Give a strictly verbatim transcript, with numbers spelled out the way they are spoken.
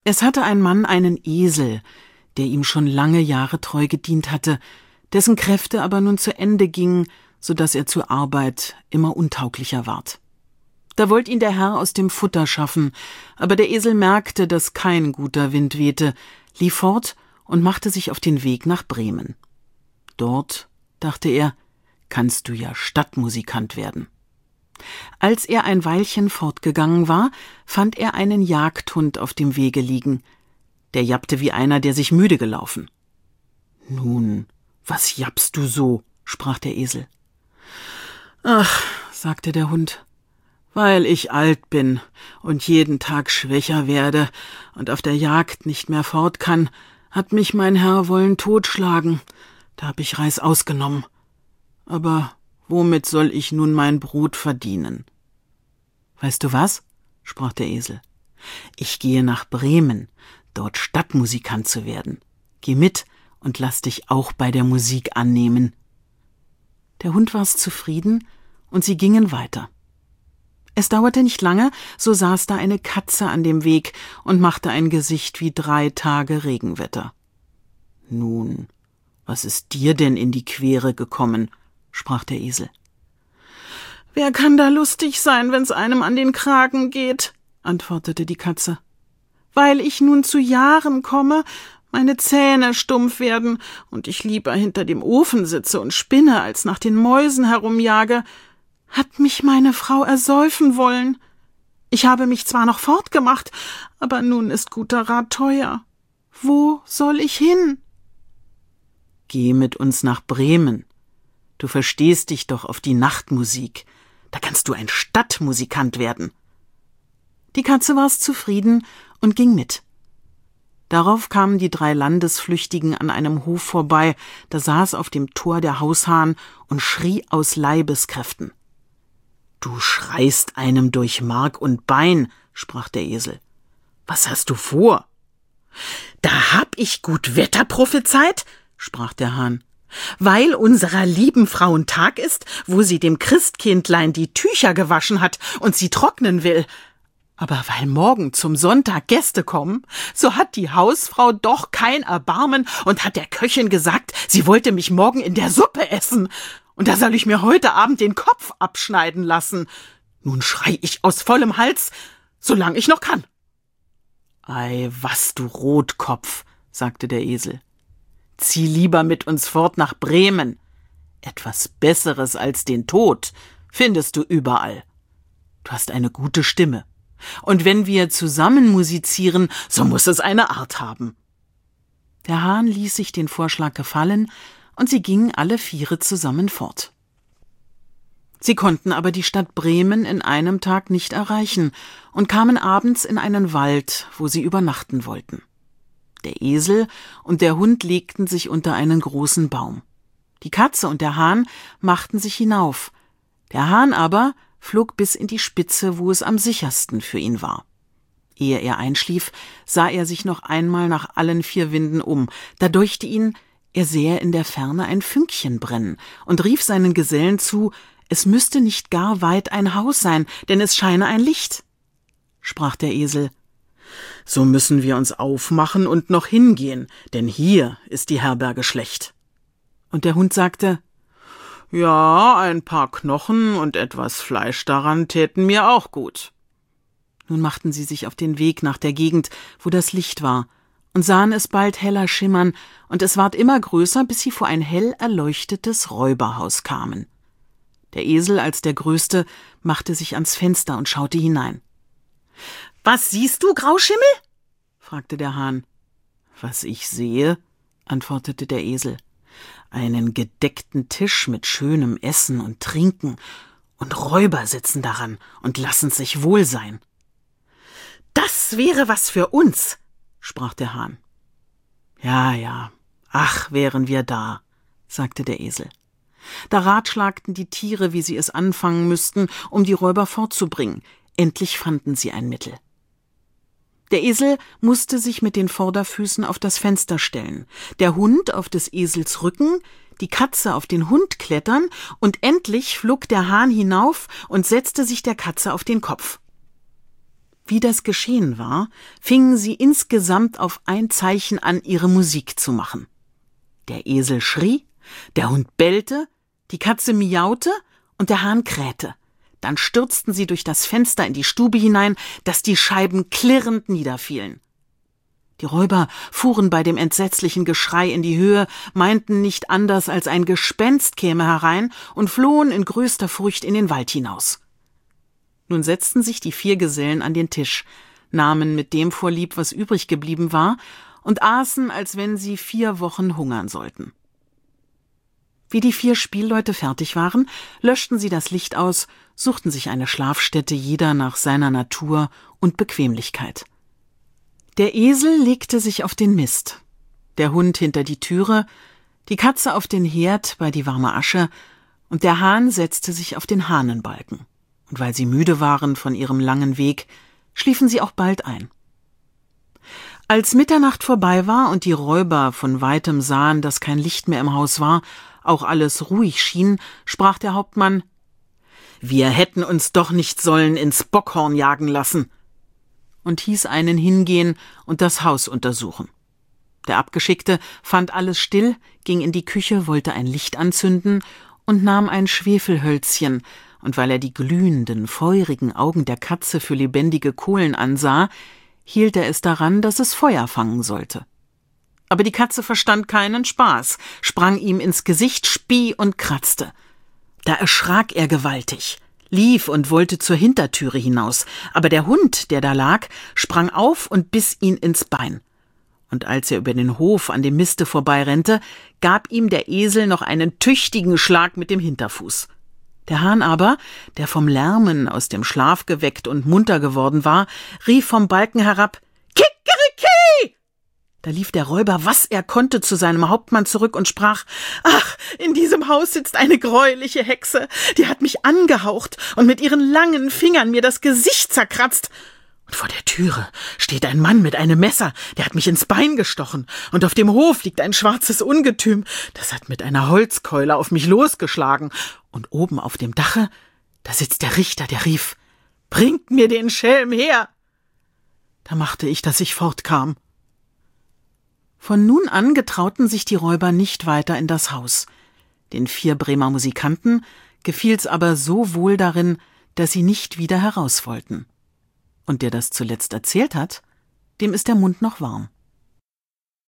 Es hatte ein Mann einen Esel, der ihm schon lange Jahre treu gedient hatte, dessen Kräfte aber nun zu Ende gingen, so daß er zur Arbeit immer untauglicher ward. Da wollt ihn der Herr aus dem Futter schaffen, aber der Esel merkte, dass kein guter Wind wehte, lief fort und machte sich auf den Weg nach Bremen. Dort, dachte er, kannst du ja Stadtmusikant werden. Als er ein Weilchen fortgegangen war, fand er einen Jagdhund auf dem Wege liegen. Der jappte wie einer, der sich müde gelaufen. »Nun, was jappst du so?« sprach der Esel. »Ach«, sagte der Hund, »weil ich alt bin und jeden Tag schwächer werde und auf der Jagd nicht mehr fort kann, hat mich mein Herr wollen totschlagen. Da hab ich Reißaus genommen. Aber womit soll ich nun mein Brot verdienen?« »Weißt du was?« sprach der Esel. »Ich gehe nach Bremen, dort Stadtmusikant zu werden. Geh mit und lass dich auch bei der Musik annehmen.« Der Hund war's zufrieden, und sie gingen weiter. Es dauerte nicht lange, so saß da eine Katze an dem Weg und machte ein Gesicht wie drei Tage Regenwetter. »Nun, was ist dir denn in die Quere gekommen?« sprach der Esel. »Wer kann da lustig sein, wenn's einem an den Kragen geht?« antwortete die Katze. »Weil ich nun zu Jahren komme, meine Zähne stumpf werden und ich lieber hinter dem Ofen sitze und spinne, als nach den Mäusen herumjage, hat mich meine Frau ersäufen wollen. Ich habe mich zwar noch fortgemacht, aber nun ist guter Rat teuer. Wo soll ich hin?« »Geh mit uns nach Bremen. Du verstehst dich doch auf die Nachtmusik. Da kannst du ein Stadtmusikant werden.« Die Katze war's zufrieden und ging mit. Darauf kamen die drei Landesflüchtigen an einem Hof vorbei, da saß auf dem Tor der Haushahn und schrie aus Leibeskräften. »Du schreist einem durch Mark und Bein«, sprach der Esel. »Was hast du vor?« »Da hab ich gut Wetter prophezeit«, sprach der Hahn, »weil unserer lieben Frauen Tag ist, wo sie dem Christkindlein die Tücher gewaschen hat und sie trocknen will. Aber weil morgen zum Sonntag Gäste kommen, so hat die Hausfrau doch kein Erbarmen und hat der Köchin gesagt, sie wollte mich morgen in der Suppe essen. Und da soll ich mir heute Abend den Kopf abschneiden lassen. Nun schrei ich aus vollem Hals, solang ich noch kann.« »Ei, was, du Rotkopf«, sagte der Esel. »Zieh lieber mit uns fort nach Bremen. Etwas Besseres als den Tod findest du überall. Du hast eine gute Stimme. Und wenn wir zusammen musizieren, so muss es eine Art haben.« Der Hahn ließ sich den Vorschlag gefallen, und sie gingen alle viere zusammen fort. Sie konnten aber die Stadt Bremen in einem Tag nicht erreichen und kamen abends in einen Wald, wo sie übernachten wollten. Der Esel und der Hund legten sich unter einen großen Baum. Die Katze und der Hahn machten sich hinauf. Der Hahn aber flog bis in die Spitze, wo es am sichersten für ihn war. Ehe er einschlief, sah er sich noch einmal nach allen vier Winden um. Da däuchte ihn, er sähe in der Ferne ein Fünkchen brennen und rief seinen Gesellen zu, es müsste nicht gar weit ein Haus sein, denn es scheine ein Licht. Sprach der Esel, »So müssen wir uns aufmachen und noch hingehen, denn hier ist die Herberge schlecht.« Und der Hund sagte, »Ja, ein paar Knochen und etwas Fleisch daran täten mir auch gut.« Nun machten sie sich auf den Weg nach der Gegend, wo das Licht war, und sahen es bald heller schimmern, und es ward immer größer, bis sie vor ein hell erleuchtetes Räuberhaus kamen. Der Esel als der Größte machte sich ans Fenster und schaute hinein. »Was siehst du, Grauschimmel?« fragte der Hahn. »Was ich sehe«, antwortete der Esel, »einen gedeckten Tisch mit schönem Essen und Trinken, und Räuber sitzen daran und lassen's sich wohl sein.« »Das wäre was für uns«, sprach der Hahn. »Ja, ja, ach, wären wir da«, sagte der Esel. Da ratschlagten die Tiere, wie sie es anfangen müssten, um die Räuber fortzubringen. Endlich fanden sie ein Mittel. Der Esel musste sich mit den Vorderfüßen auf das Fenster stellen, der Hund auf des Esels Rücken, die Katze auf den Hund klettern, und endlich flog der Hahn hinauf und setzte sich der Katze auf den Kopf. Wie das geschehen war, fingen sie insgesamt auf ein Zeichen an, ihre Musik zu machen. Der Esel schrie, der Hund bellte, die Katze miaute und der Hahn krähte. Dann stürzten sie durch das Fenster in die Stube hinein, dass die Scheiben klirrend niederfielen. Die Räuber fuhren bei dem entsetzlichen Geschrei in die Höhe, meinten nicht anders, als ein Gespenst käme herein und flohen in größter Furcht in den Wald hinaus. Nun setzten sich die vier Gesellen an den Tisch, nahmen mit dem vorlieb, was übrig geblieben war, und aßen, als wenn sie vier Wochen hungern sollten. Wie die vier Spielleute fertig waren, löschten sie das Licht aus, suchten sich eine Schlafstätte, jeder nach seiner Natur und Bequemlichkeit. Der Esel legte sich auf den Mist, der Hund hinter die Türe, die Katze auf den Herd bei die warme Asche und der Hahn setzte sich auf den Hahnenbalken. Und weil sie müde waren von ihrem langen Weg, schliefen sie auch bald ein. Als Mitternacht vorbei war und die Räuber von weitem sahen, dass kein Licht mehr im Haus war, auch alles ruhig schien, sprach der Hauptmann: »Wir hätten uns doch nicht sollen ins Bockhorn jagen lassen«, und hieß einen hingehen und das Haus untersuchen. Der Abgeschickte fand alles still, ging in die Küche, wollte ein Licht anzünden und nahm ein Schwefelhölzchen, und weil er die glühenden, feurigen Augen der Katze für lebendige Kohlen ansah, hielt er es daran, dass es Feuer fangen sollte. Aber die Katze verstand keinen Spaß, sprang ihm ins Gesicht, spie und kratzte. Da erschrak er gewaltig, lief und wollte zur Hintertüre hinaus, aber der Hund, der da lag, sprang auf und biss ihn ins Bein. Und als er über den Hof an dem Miste vorbeirennte, gab ihm der Esel noch einen tüchtigen Schlag mit dem Hinterfuß. Der Hahn aber, der vom Lärmen aus dem Schlaf geweckt und munter geworden war, rief vom Balken herab: »Kikeriki!« Da lief der Räuber, was er konnte, zu seinem Hauptmann zurück und sprach: »Ach, in diesem Haus sitzt eine greuliche Hexe, die hat mich angehaucht und mit ihren langen Fingern mir das Gesicht zerkratzt. Und vor der Türe steht ein Mann mit einem Messer, der hat mich ins Bein gestochen. Und auf dem Hof liegt ein schwarzes Ungetüm, das hat mit einer Holzkeule auf mich losgeschlagen. Und oben auf dem Dache, da sitzt der Richter, der rief: »Bringt mir den Schelm her!« Da machte ich, dass ich fortkam.« Von nun an getrauten sich die Räuber nicht weiter in das Haus. Den vier Bremer Musikanten gefiel's aber so wohl darin, dass sie nicht wieder heraus wollten. Und der das zuletzt erzählt hat, dem ist der Mund noch warm.